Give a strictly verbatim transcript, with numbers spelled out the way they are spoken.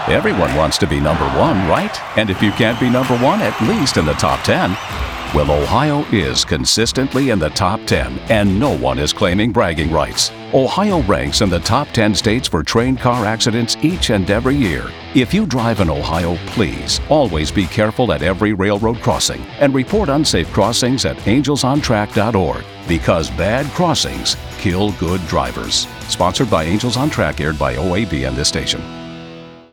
Everyone wants to be number one, right? And if you can't be number one, at least in the top ten. Well, Ohio is consistently in the top ten, and no one is claiming bragging rights. Ohio ranks in the top ten states for train car accidents each and every year. If you drive in Ohio, please always be careful at every railroad crossing and report unsafe crossings at angels on track dot org, because bad crossings kill good drivers. Sponsored by Angels on Track, aired by O A B and this station.